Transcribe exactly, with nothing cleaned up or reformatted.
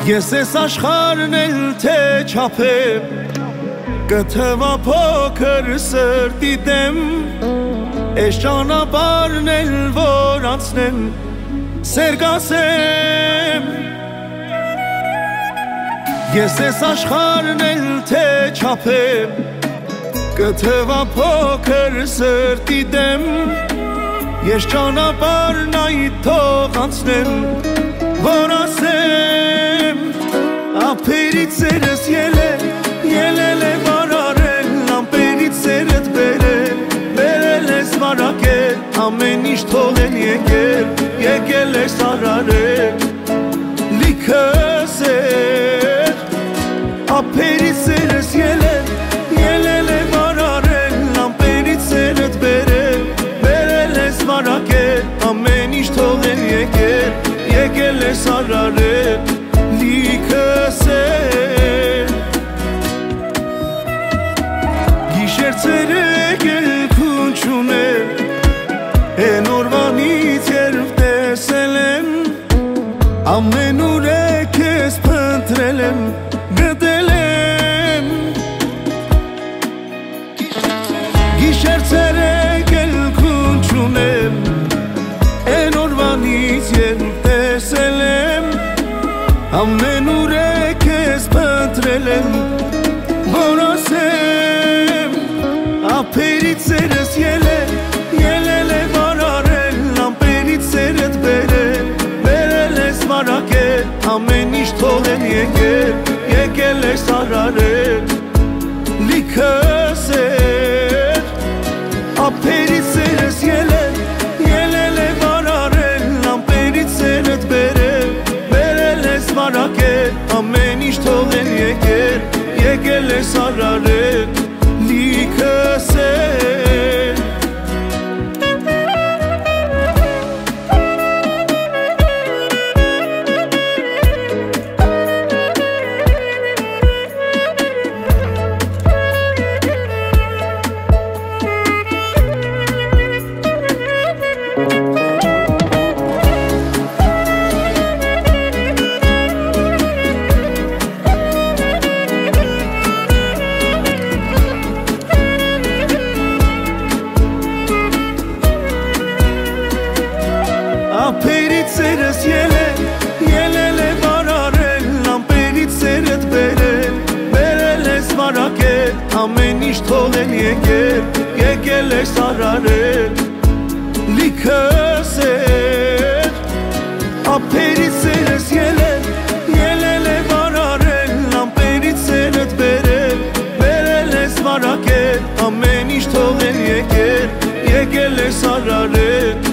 Ես ես աշխարհն էլ թե չափեմ կթվա փոքր սրտի դեմ Էս ճանապարհն էլ որ անցնեմ սեր կասեմ Ես ես աշխարհն էլ թե չափեմ կթվա փոքր սրտի դեմ Ես ճանապարհն այդ թող անցնեմ որ ասեմ Ափերից սերս ելել, ելել է վարարել Լամպերից սերդ բերել, բերել ես վարակել Ամեն ինչ թողել եկել, եկել ես արարել Լիքը սեր Ափերից սերս ելել, ելել է վարարել Լամպերից սերդ բերել, բերել ես վարակել Ամեն ինչ թողել եկել, եկել ես արարել Լիքը սեր Գիշեր ցերեկ էլ քուն չունել Էն օրվանից երբ տեսել եմ Ամենուր է քեզ փնտրել եմ գտել եմ Գիշեր ցերեկ էլ քուն չունել Էն օրվանից երբ տեսել եմ Ամենուր է քեզ փնտրել եմ որ ասեմ Ափերից սերս ելել, ելել է վարարել Լամպերից սերդ բերել, բերել ես վարակել Ամեն ինչ թողել եկել, եկել ես արարել Լիքը սեր Ափերից սերս ելել, ելել է վարարել Լամպերից սերդ բերել վարակել Ամեն ինչ թողել եկել, եկել ես արարել Լիքը սեր Ափերից սերս ելել, ելել է վարարել Լամպերից սերդ բերել, բերել ես վարակել Ամեն ինչ թողել եկել, եկել ես արարել Լիքը սեր Ափերից սերս ելել, ելել է վարարել Լամպերից սերդ բերել, բերել ես վարակել Ամեն ինչ թողել եկել, եկել ես արարել